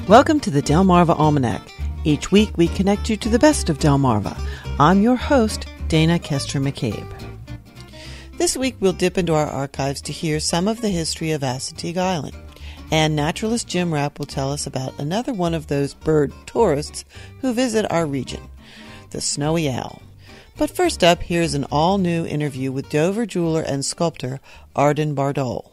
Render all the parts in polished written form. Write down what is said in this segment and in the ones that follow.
Welcome to the Delmarva Almanac. Each week we connect you to the best of Delmarva. I'm your host, Dana Kester McCabe. This week we'll dip into our archives to hear some of the history of Assateague Island. And naturalist Jim Rapp will tell us about another one of those bird tourists who visit our region, the snowy owl. But first up, here's an all-new interview with Dover jeweler and sculptor Arden Bardol.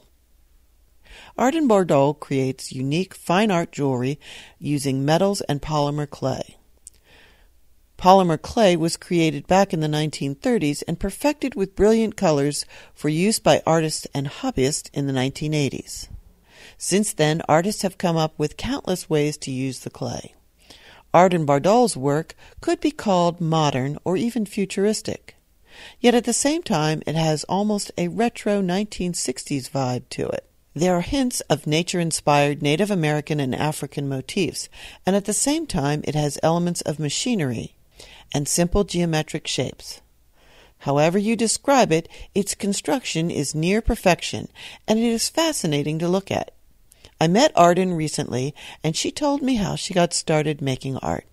Arden Bardol creates unique fine art jewelry using metals and polymer clay. Polymer clay was created back in the 1930s and perfected with brilliant colors for use by artists and hobbyists in the 1980s. Since then, artists have come up with countless ways to use the clay. Arden Bardol's work could be called modern or even futuristic. Yet at the same time, it has almost a retro 1960s vibe to it. There are hints of nature-inspired Native American and African motifs, and at the same time it has elements of machinery and simple geometric shapes. However you describe it, its construction is near perfection, and it is fascinating to look at. I met Arden recently, and she told me how she got started making art.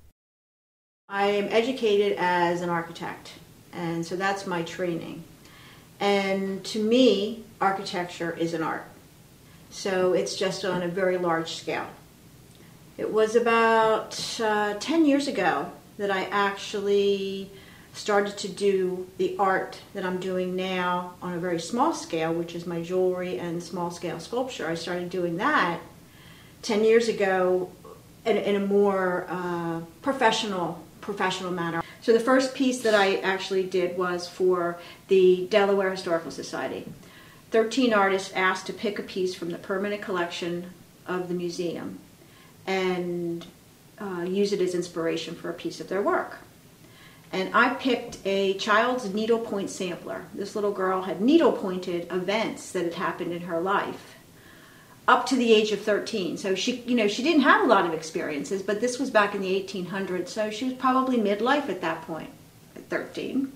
I am educated as an architect, and so that's my training. And to me, architecture is an art. So it's just on a very large scale. It was about 10 years ago that I actually started to do the art that I'm doing now on a very small scale, which is my jewelry and small scale sculpture. I started doing that 10 years ago in a more professional manner. So the first piece that I actually did was for the Delaware Historical Society. 13 artists asked to pick a piece from the permanent collection of the museum and use it as inspiration for a piece of their work. And I picked a child's needlepoint sampler. This little girl had needle-pointed events that had happened in her life up to the age of 13. So she didn't have a lot of experiences, but this was back in the 1800s, so she was probably midlife at that point, at 13.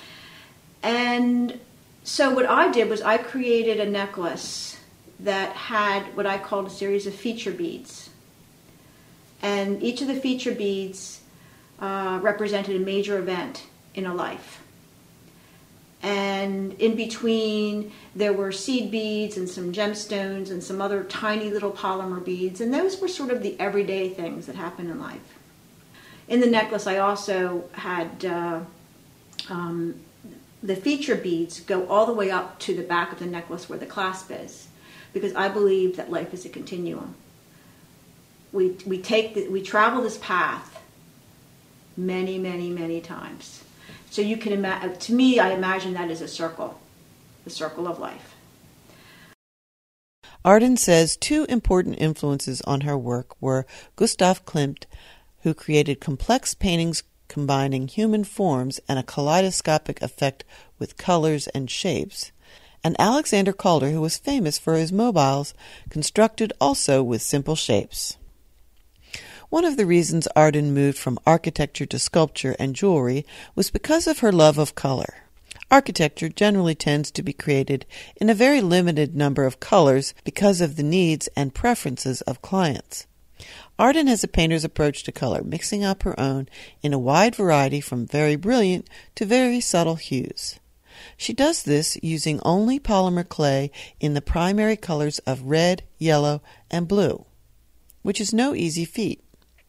And so what I did was I created a necklace that had what I called a series of feature beads. And each of the feature beads represented a major event in a life. And in between, there were seed beads and some gemstones and some other tiny little polymer beads. And those were sort of the everyday things that happen in life. In the necklace, I also had the feature beads go all the way up to the back of the necklace where the clasp is, because I believe that life is a continuum. We travel this path many, many, many times. So you can imagine. To me, I imagine that as a circle, the circle of life. Arden says two important influences on her work were Gustav Klimt, who created complex paintings combining human forms and a kaleidoscopic effect with colors and shapes, and Alexander Calder, who was famous for his mobiles, constructed also with simple shapes. One of the reasons Arden moved from architecture to sculpture and jewelry was because of her love of color. Architecture generally tends to be created in a very limited number of colors because of the needs and preferences of clients. Arden has a painter's approach to color, mixing up her own in a wide variety from very brilliant to very subtle hues. She does this using only polymer clay in the primary colors of red, yellow, and blue, which is no easy feat.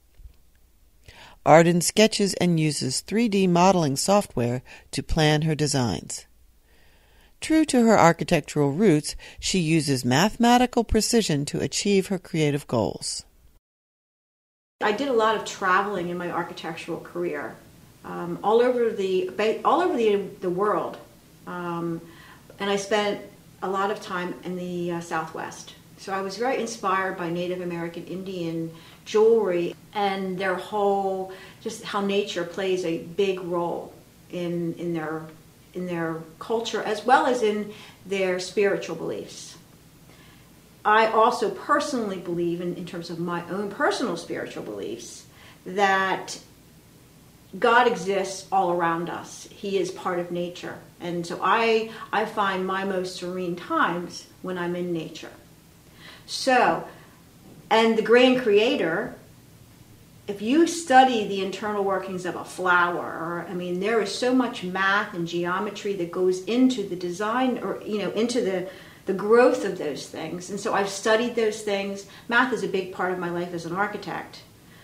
Arden sketches and uses 3D modeling software to plan her designs. True to her architectural roots, she uses mathematical precision to achieve her creative goals. I did a lot of traveling in my architectural career, all over the world, and I spent a lot of time in the Southwest. So I was very inspired by Native American Indian jewelry and their whole, just how nature plays a big role in their culture as well as in their spiritual beliefs. I also personally believe, in terms of my own personal spiritual beliefs, that God exists all around us. He is part of nature. And so I find my most serene times when I'm in nature. So And the grand creator, if you study the internal workings of a flower, I mean, there is so much math and geometry that goes into the design, or, you know, into the growth of those things. And so I've studied those things. Math is a big part of my life as an architect.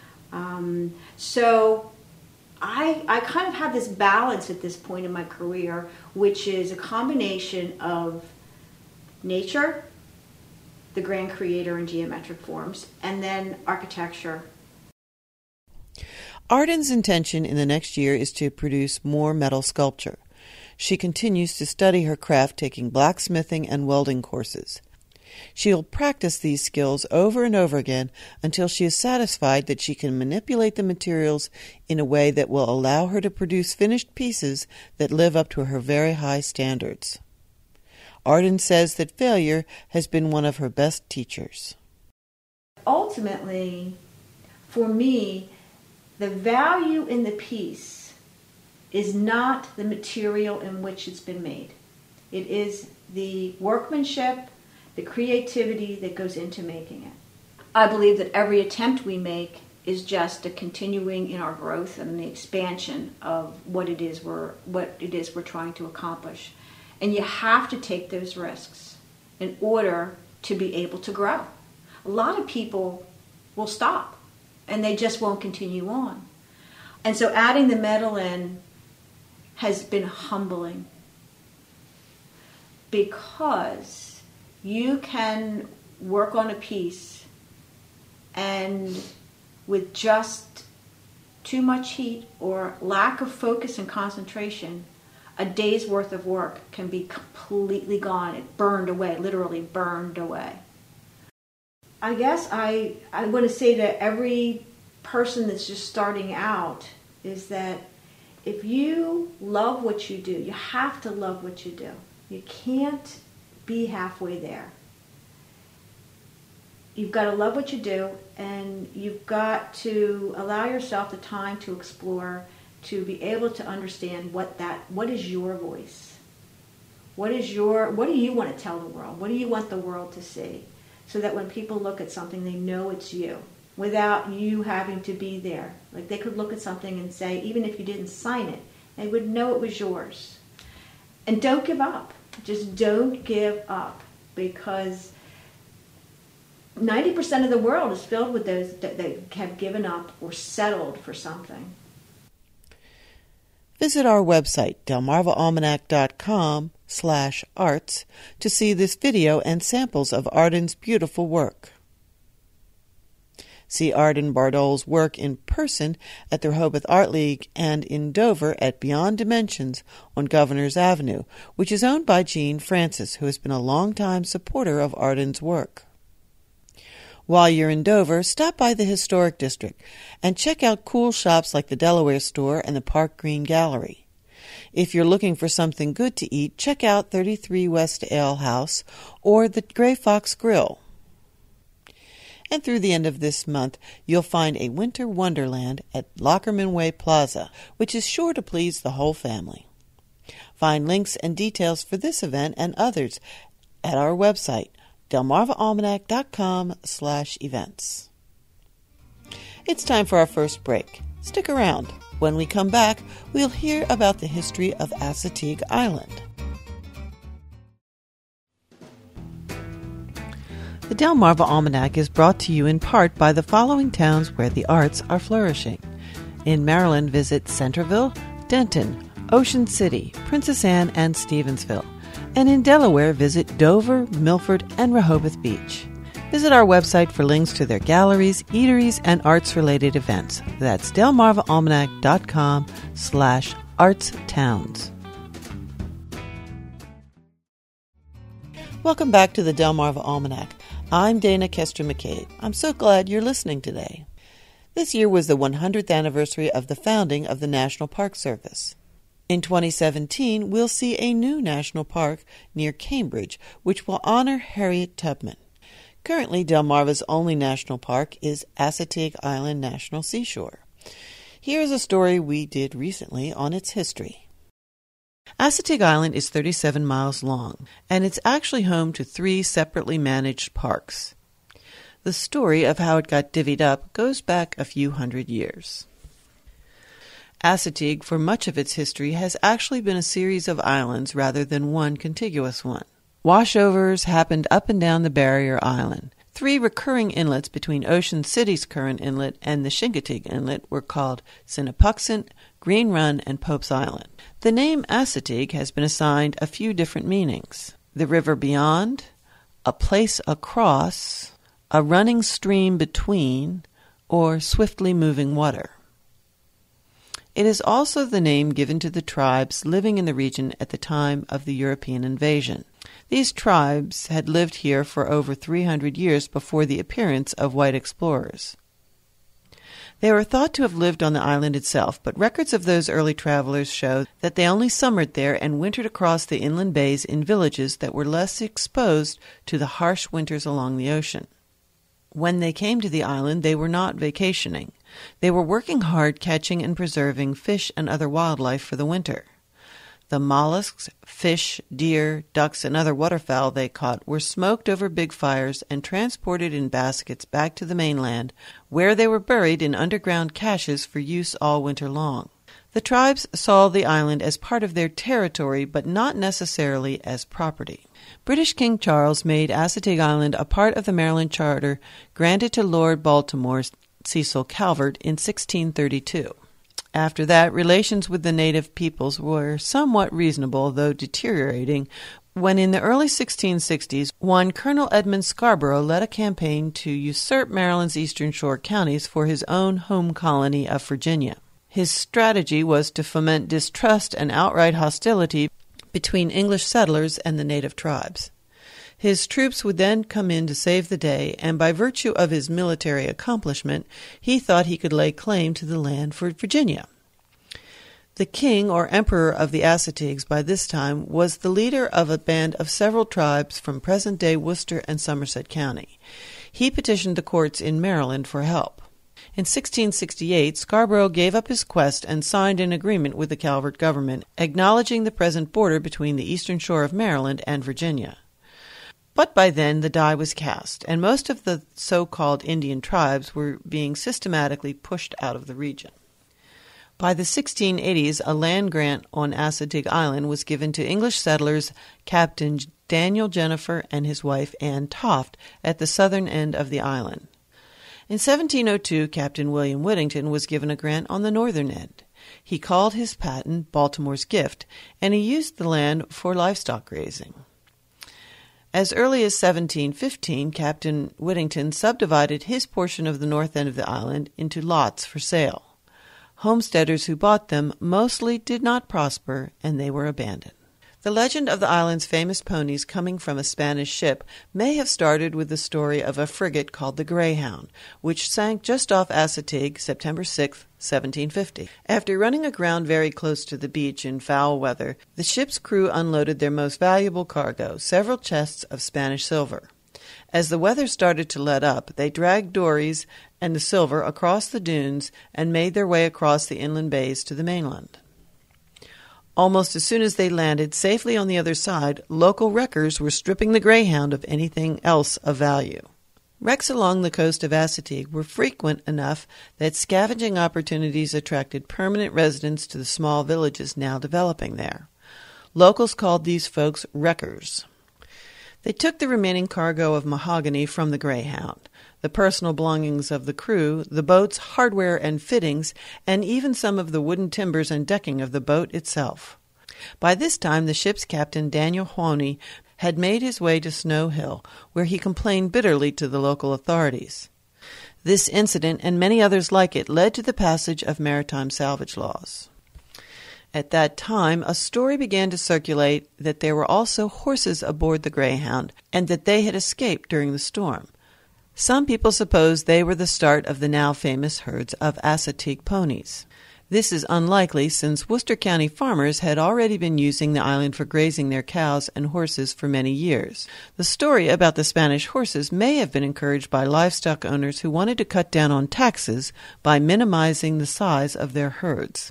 So I kind of have this balance at this point in my career, which is a combination of nature, the grand creator in geometric forms, and then architecture. Arden's intention in the next year is to produce more metal sculpture. She continues to study her craft, taking blacksmithing and welding courses. She'll practice these skills over and over again until she is satisfied that she can manipulate the materials in a way that will allow her to produce finished pieces that live up to her very high standards. Arden says that failure has been one of her best teachers. Ultimately, for me, the value in the piece is not the material in which it's been made. It is the workmanship, the creativity that goes into making it. I believe that every attempt we make is just a continuing in our growth and the expansion of what it is we're trying to accomplish. And you have to take those risks in order to be able to grow. A lot of people will stop and they just won't continue on. And so adding the metal in has been humbling, because you can work on a piece and with just too much heat or lack of focus and concentration, a day's worth of work can be completely gone. It burned away, literally burned away. I guess I want to say to every person that's just starting out is that if you love what you do, you have to love what you do. You can't be halfway there. You've got to love what you do, and you've got to allow yourself the time to explore, to be able to understand what is your voice? What do you want to tell the world? What do you want the world to see? So that when people look at something, they know it's you, without you having to be there. Like, they could look at something and say, even if you didn't sign it, they would know it was yours. And don't give up. Just don't give up, because 90% of the world is filled with those that have given up or settled for something. Visit our website, delmarvaalmanac.com/arts, to see this video and samples of Arden's beautiful work. See Arden Bardol's work in person at the Rehoboth Art League and in Dover at Beyond Dimensions on Governor's Avenue, which is owned by Jean Francis, who has been a longtime supporter of Arden's work. While you're in Dover, stop by the Historic District and check out cool shops like the Delaware Store and the Park Green Gallery. If you're looking for something good to eat, check out 33 West Ale House or the Gray Fox Grill. And through the end of this month, you'll find a winter wonderland at Lockerman Way Plaza, which is sure to please the whole family. Find links and details for this event and others at our website, delmarvaalmanac.com/events. It's time for our first break. Stick around. When we come back, we'll hear about the history of Assateague Island. The Delmarva Almanac is brought to you in part by the following towns where the arts are flourishing. In Maryland, visit Centerville, Denton, Ocean City, Princess Anne, and Stevensville. And in Delaware, visit Dover, Milford, and Rehoboth Beach. Visit our website for links to their galleries, eateries, and arts-related events. That's delmarvaalmanac.com/artstowns. Welcome back to the Delmarva Almanac. I'm Dana Kester McCabe. I'm so glad you're listening today. This year was the 100th anniversary of the founding of the National Park Service. In 2017, we'll see a new national park near Cambridge, which will honor Harriet Tubman. Currently, Delmarva's only national park is Assateague Island National Seashore. Here's a story we did recently on its history. Assateague Island is 37 miles long, and it's actually home to 3 separately managed parks. The story of how it got divvied up goes back a few hundred years. Assateague, for much of its history, has actually been a series of islands rather than one contiguous one. Washovers happened up and down the barrier island. 3 recurring inlets between Ocean City's current inlet and the Chincoteague Inlet were called Sinapatuxent, Green Run, and Pope's Island. The name Assateague has been assigned a few different meanings. The river beyond, a place across, a running stream between, or swiftly moving water. It is also the name given to the tribes living in the region at the time of the European invasion. These tribes had lived here for over 300 years before the appearance of white explorers. They were thought to have lived on the island itself, but records of those early travelers show that they only summered there and wintered across the inland bays in villages that were less exposed to the harsh winters along the ocean. When they came to the island, they were not vacationing. They were working hard catching and preserving fish and other wildlife for the winter. The mollusks, fish, deer, ducks, and other waterfowl they caught were smoked over big fires and transported in baskets back to the mainland, where they were buried in underground caches for use all winter long. The tribes saw the island as part of their territory, but not necessarily as property. British King Charles made Assateague Island a part of the Maryland Charter granted to Lord Baltimore Cecil Calvert in 1632. After that, relations with the native peoples were somewhat reasonable, though deteriorating, when in the early 1660s, one Colonel Edmund Scarborough led a campaign to usurp Maryland's Eastern Shore counties for his own home colony of Virginia. His strategy was to foment distrust and outright hostility between English settlers and the native tribes. His troops would then come in to save the day, and by virtue of his military accomplishment, he thought he could lay claim to the land for Virginia. The king or emperor of the Assateagues by this time was the leader of a band of several tribes from present-day Worcester and Somerset County. He petitioned the courts in Maryland for help. In 1668, Scarborough gave up his quest and signed an agreement with the Calvert government, acknowledging the present border between the eastern shore of Maryland and Virginia. But by then the die was cast, and most of the so-called Indian tribes were being systematically pushed out of the region. By the 1680s, a land grant on Assateague Island was given to English settlers Captain Daniel Jennifer and his wife Anne Toft at the southern end of the island. In 1702, Captain William Whittington was given a grant on the northern end. He called his patent Baltimore's Gift, and he used the land for livestock grazing. As early as 1715, Captain Whittington subdivided his portion of the north end of the island into lots for sale. Homesteaders who bought them mostly did not prosper, and they were abandoned. The legend of the island's famous ponies coming from a Spanish ship may have started with the story of a frigate called the Greyhound, which sank just off Assateague September 6, 1750. After running aground very close to the beach in foul weather, the ship's crew unloaded their most valuable cargo, several chests of Spanish silver. As the weather started to let up, they dragged dories and the silver across the dunes and made their way across the inland bays to the mainland. Almost as soon as they landed safely on the other side, local wreckers were stripping the Greyhound of anything else of value. Wrecks along the coast of Assateague were frequent enough that scavenging opportunities attracted permanent residents to the small villages now developing there. Locals called these folks wreckers. They took the remaining cargo of mahogany from the Greyhound, the personal belongings of the crew, the boat's hardware and fittings, and even some of the wooden timbers and decking of the boat itself. By this time, the ship's captain, Daniel Hwaney, had made his way to Snow Hill, where he complained bitterly to the local authorities. This incident, and many others like it, led to the passage of maritime salvage laws. At that time, a story began to circulate that there were also horses aboard the Greyhound, and that they had escaped during the storm. Some people supposed they were the start of the now famous herds of Assateague ponies. This is unlikely, since Worcester County farmers had already been using the island for grazing their cows and horses for many years. The story about the Spanish horses may have been encouraged by livestock owners who wanted to cut down on taxes by minimizing the size of their herds.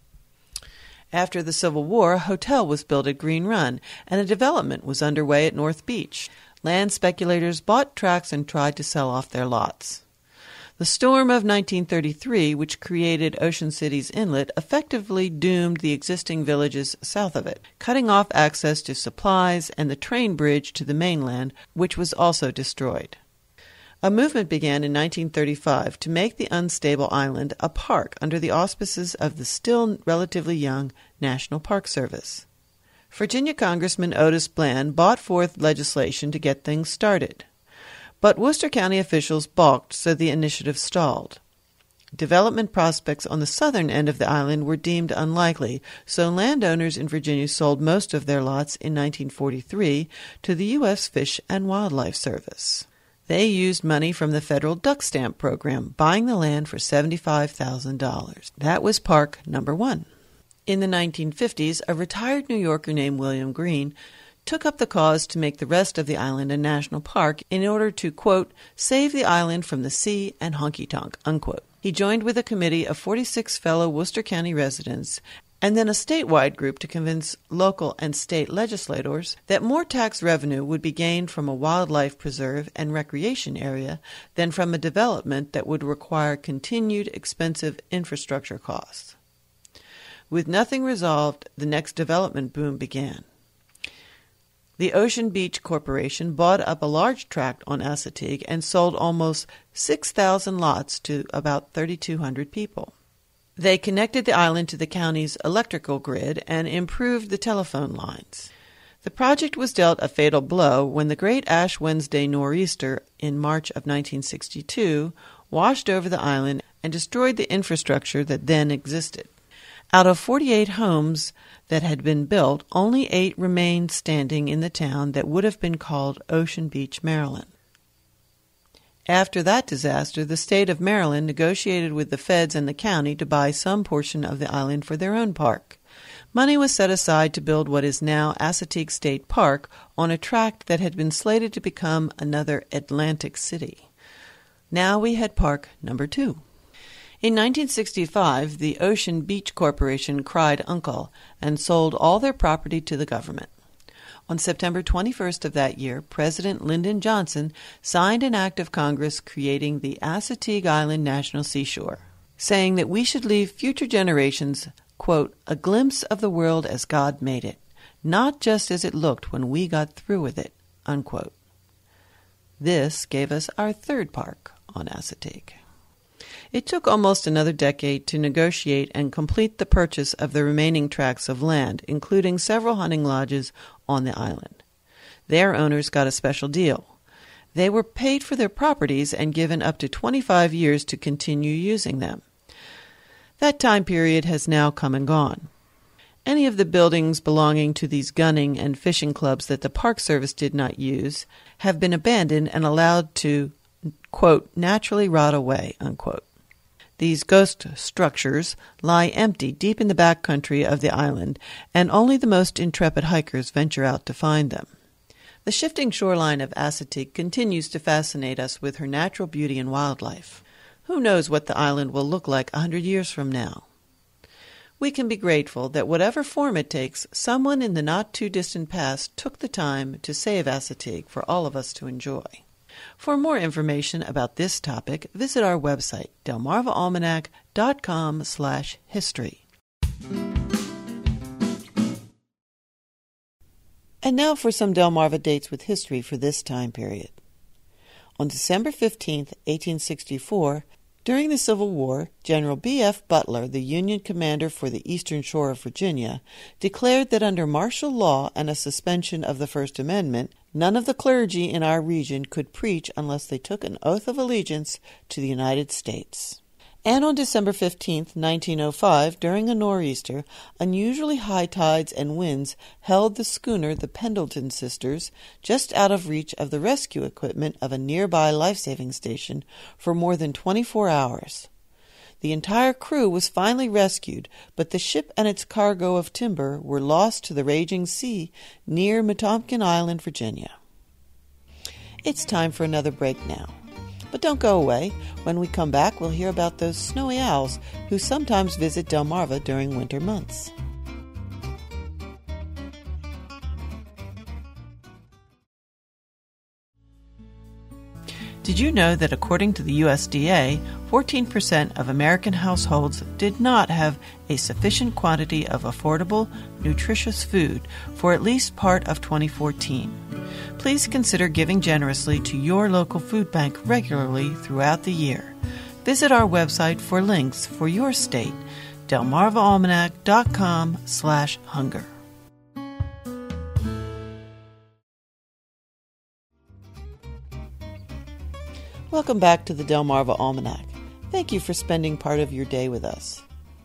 After the Civil War, a hotel was built at Green Run, and a development was underway at North Beach. Land speculators bought tracts and tried to sell off their lots. The storm of 1933, which created Ocean City's inlet, effectively doomed the existing villages south of it, cutting off access to supplies and the train bridge to the mainland, which was also destroyed. A movement began in 1935 to make the unstable island a park under the auspices of the still relatively young National Park Service. Virginia Congressman Otis Bland brought forth legislation to get things started. But Worcester County officials balked, so the initiative stalled. Development prospects on the southern end of the island were deemed unlikely, so landowners in Virginia sold most of their lots in 1943 to the U.S. Fish and Wildlife Service. They used money from the federal duck stamp program, buying the land for $75,000. That was Park number 1. In the 1950s, a retired New Yorker named William Green took up the cause to make the rest of the island a national park in order to, quote, save the island from the sea and honky-tonk, unquote. He joined with a committee of 46 fellow Worcester County residents and then a statewide group to convince local and state legislators that more tax revenue would be gained from a wildlife preserve and recreation area than from a development that would require continued expensive infrastructure costs. With nothing resolved, the next development boom began. The Ocean Beach Corporation bought up a large tract on Assateague and sold almost 6,000 lots to about 3,200 people. They connected the island to the county's electrical grid and improved the telephone lines. The project was dealt a fatal blow when the Great Ash Wednesday nor'easter in March of 1962 washed over the island and destroyed the infrastructure that then existed. Out of 48 homes that had been built, only 8 remained standing in the town that would have been called Ocean Beach, Maryland. After that disaster, the state of Maryland negotiated with the feds and the county to buy some portion of the island for their own park. Money was set aside to build what is now Assateague State Park on a tract that had been slated to become another Atlantic City. Now we had Park number 2. In 1965, the Ocean Beach Corporation cried uncle and sold all their property to the government. On September 21st of that year, President Lyndon Johnson signed an act of Congress creating the Assateague Island National Seashore, saying that we should leave future generations, quote, a glimpse of the world as God made it, not just as it looked when we got through with it, unquote. This gave us our third park on Assateague. It took almost another decade to negotiate and complete the purchase of the remaining tracts of land, including several hunting lodges on the island. Their owners got a special deal. They were paid for their properties and given up to 25 years to continue using them. That time period has now come and gone. Any of the buildings belonging to these gunning and fishing clubs that the Park Service did not use have been abandoned and allowed to, quote, naturally rot away, unquote. These ghost structures lie empty deep in the back country of the island, and only the most intrepid hikers venture out to find them. The shifting shoreline of Assateague continues to fascinate us with her natural beauty and wildlife. Who knows what the island will look like 100 years from now? We can be grateful that whatever form it takes, someone in the not-too-distant past took the time to save Assateague for all of us to enjoy. For more information about this topic, visit our website, delmarvaalmanac.com/history. And now for some Delmarva dates with history for this time period. On December 15, 1864, during the Civil War, General B.F. Butler, the Union commander for the eastern shore of Virginia, declared that under martial law and a suspension of the First Amendment, none of the clergy in our region could preach unless they took an oath of allegiance to the United States. And on December 15, 1905, during a nor'easter, unusually high tides and winds held the schooner the Pendleton Sisters just out of reach of the rescue equipment of a nearby life-saving station for more than 24 hours. The entire crew was finally rescued, but the ship and its cargo of timber were lost to the raging sea near Metomkin Island, Virginia. It's time for another break now. But don't go away. When we come back, we'll hear about those snowy owls who sometimes visit Delmarva during winter months. Did you know that according to the USDA, 14% of American households did not have a sufficient quantity of affordable, nutritious food for at least part of 2014? Please consider giving generously to your local food bank regularly throughout the year. Visit our website for links for your state, delmarvaalmanac.com/hunger. Welcome back to the Delmarva Almanac. Thank you for spending part of your day with us.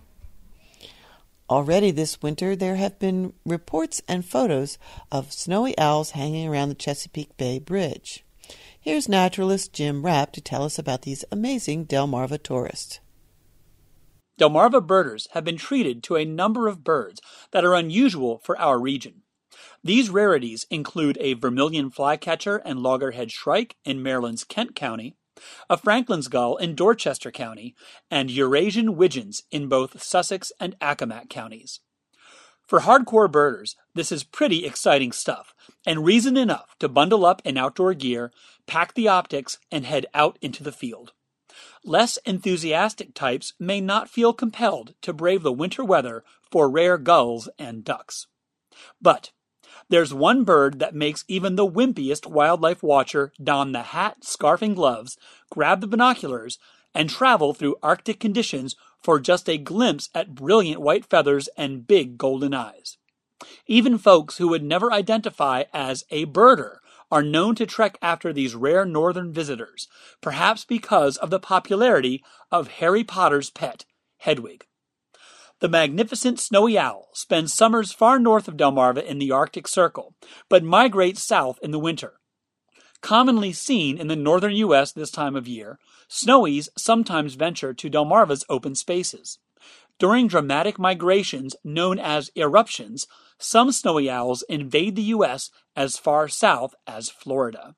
Already this winter, there have been reports and photos of snowy owls hanging around the Chesapeake Bay Bridge. Here's naturalist Jim Rapp to tell us about these amazing Delmarva tourists. Delmarva birders have been treated to a number of birds that are unusual for our region. These rarities include a vermilion flycatcher and loggerhead shrike in Maryland's Kent County, a Franklin's gull in Dorchester County, and Eurasian widgeons in both Sussex and Accomack counties. For hardcore birders, this is pretty exciting stuff, and reason enough to bundle up in outdoor gear, pack the optics, and head out into the field. Less enthusiastic types may not feel compelled to brave the winter weather for rare gulls and ducks. But there's one bird that makes even the wimpiest wildlife watcher don the hat, scarf, and gloves, grab the binoculars, and travel through Arctic conditions for just a glimpse at brilliant white feathers and big golden eyes. Even folks who would never identify as a birder are known to trek after these rare northern visitors, perhaps because of the popularity of Harry Potter's pet, Hedwig. The magnificent snowy owl spends summers far north of Delmarva in the Arctic Circle, but migrates south in the winter. Commonly seen in the northern U.S. this time of year, snowies sometimes venture to Delmarva's open spaces. During dramatic migrations known as eruptions, some snowy owls invade the U.S. as far south as Florida.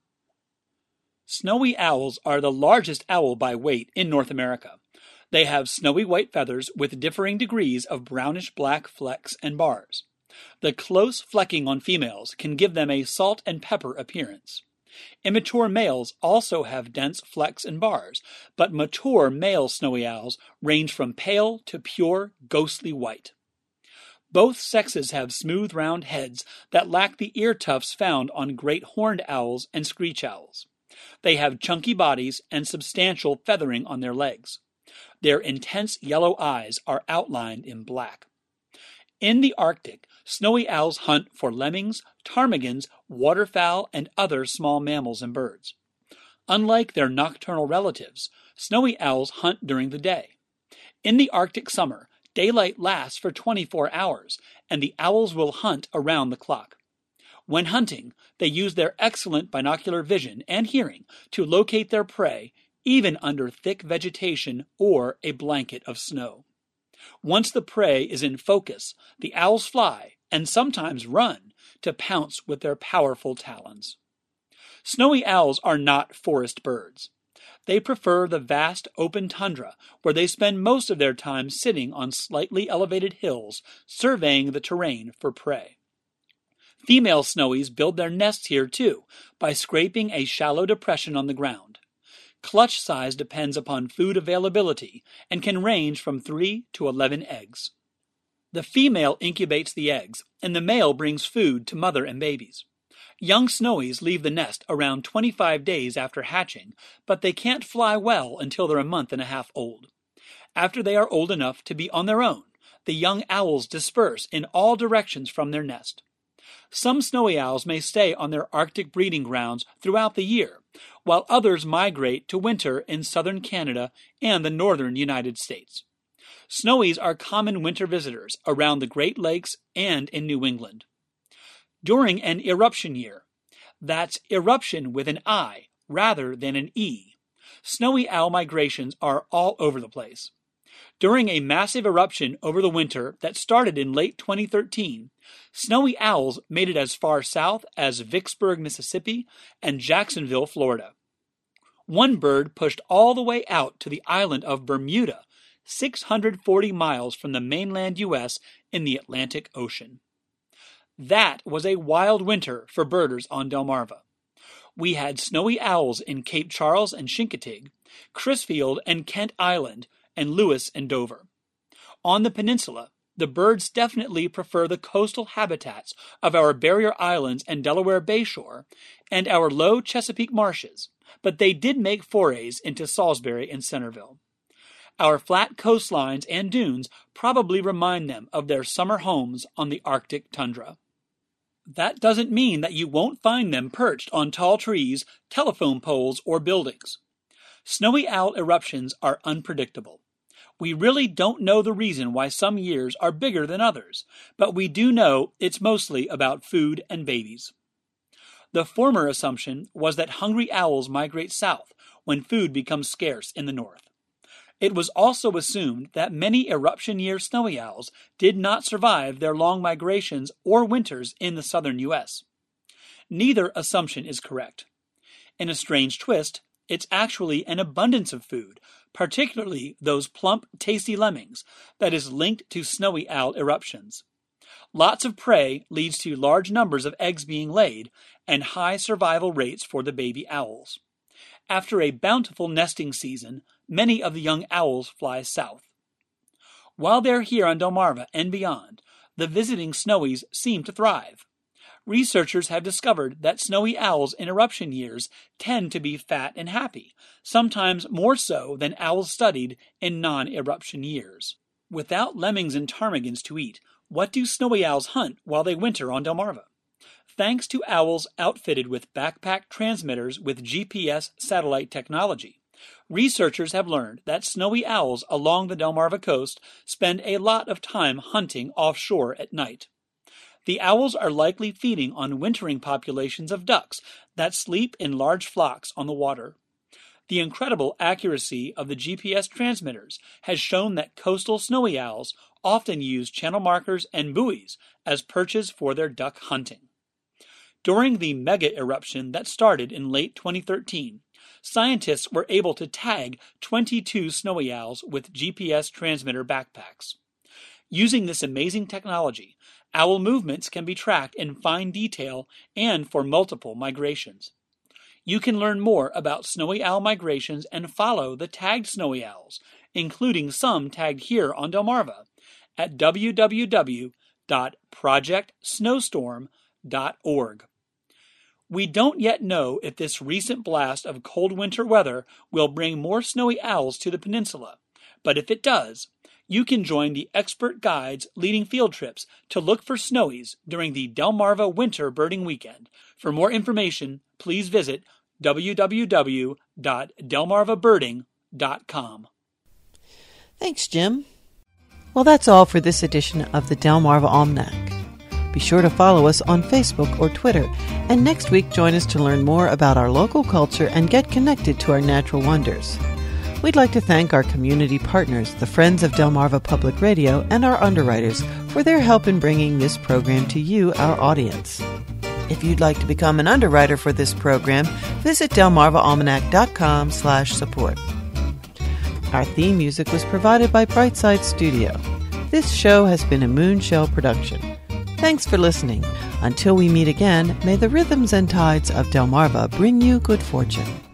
Snowy owls are the largest owl by weight in North America. They have snowy white feathers with differing degrees of brownish-black flecks and bars. The close flecking on females can give them a salt and pepper appearance. Immature males also have dense flecks and bars, but mature male snowy owls range from pale to pure, ghostly white. Both sexes have smooth, round heads that lack the ear tufts found on great horned owls and screech owls. They have chunky bodies and substantial feathering on their legs. Their intense yellow eyes are outlined in black. In the Arctic, snowy owls hunt for lemmings, ptarmigans, waterfowl, and other small mammals and birds. Unlike their nocturnal relatives, snowy owls hunt during the day. In the Arctic summer, daylight lasts for 24 hours, and the owls will hunt around the clock. When hunting, they use their excellent binocular vision and hearing to locate their prey, even under thick vegetation or a blanket of snow. Once the prey is in focus, the owls fly, and sometimes run, to pounce with their powerful talons. Snowy owls are not forest birds. They prefer the vast open tundra, where they spend most of their time sitting on slightly elevated hills, surveying the terrain for prey. Female snowies build their nests here too, by scraping a shallow depression on the ground. Clutch size depends upon food availability and can range from 3 to 11 eggs. The female incubates the eggs, and the male brings food to mother and babies. Young snowies leave the nest around 25 days after hatching, but they can't fly well until they're a month and a half old. After they are old enough to be on their own, the young owls disperse in all directions from their nest. Some snowy owls may stay on their Arctic breeding grounds throughout the year, while others migrate to winter in southern Canada and the northern United States. Snowies are common winter visitors around the Great Lakes and in New England. During an eruption year, that's eruption with an I rather than an E, snowy owl migrations are all over the place. During a massive eruption over the winter that started in late 2013, snowy owls made it as far south as Vicksburg, Mississippi, and Jacksonville, Florida. One bird pushed all the way out to the island of Bermuda, 640 miles from the mainland U.S. in the Atlantic Ocean. That was a wild winter for birders on Delmarva. we had snowy owls in Cape Charles and Chincoteague, Crisfield and Kent Island, and Lewis and Dover. On the peninsula, the birds definitely prefer the coastal habitats of our Barrier Islands and Delaware Bayshore and our low Chesapeake marshes, but they did make forays into Salisbury and Centerville. Our flat coastlines and dunes probably remind them of their summer homes on the Arctic tundra. That doesn't mean that you won't find them perched on tall trees, telephone poles, or buildings. Snowy owl eruptions are unpredictable. We really don't know the reason why some years are bigger than others, but we do know it's mostly about food and babies. The former assumption was that hungry owls migrate south when food becomes scarce in the north. It was also assumed that many eruption year snowy owls did not survive their long migrations or winters in the southern U.S. Neither assumption is correct. In a strange twist, it's actually an abundance of food, particularly those plump, tasty lemmings, that is linked to snowy owl eruptions. Lots of prey leads to large numbers of eggs being laid and high survival rates for the baby owls. After a bountiful nesting season, many of the young owls fly south. While they're here on Delmarva and beyond, the visiting snowies seem to thrive. Researchers have discovered that snowy owls in eruption years tend to be fat and happy, sometimes more so than owls studied in non-eruption years. Without lemmings and ptarmigans to eat, what do snowy owls hunt while they winter on Delmarva? Thanks to owls outfitted with backpack transmitters with GPS satellite technology, researchers have learned that snowy owls along the Delmarva coast spend a lot of time hunting offshore at night. The owls are likely feeding on wintering populations of ducks that sleep in large flocks on the water. The incredible accuracy of the GPS transmitters has shown that coastal snowy owls often use channel markers and buoys as perches for their duck hunting. During the mega eruption that started in late 2013, scientists were able to tag 22 snowy owls with GPS transmitter backpacks. Using this amazing technology, owl movements can be tracked in fine detail and for multiple migrations. You can learn more about snowy owl migrations and follow the tagged snowy owls, including some tagged here on Delmarva, at www.projectsnowstorm.org. We don't yet know if this recent blast of cold winter weather will bring more snowy owls to the peninsula, but if it does, you can join the expert guides leading field trips to look for snowies during the Delmarva Winter Birding Weekend. For more information, please visit www.delmarvabirding.com. Thanks, Jim. Well, that's all for this edition of the Delmarva Almanac. Be sure to follow us on Facebook or Twitter, and next week join us to learn more about our local culture and get connected to our natural wonders. We'd like to thank our community partners, the Friends of Delmarva Public Radio, and our underwriters for their help in bringing this program to you, our audience. If you'd like to become an underwriter for this program, visit delmarvaalmanac.com/support. Our theme music was provided by Brightside Studio. This show has been a Moonshell production. Thanks for listening. Until we meet again, may the rhythms and tides of Delmarva bring you good fortune.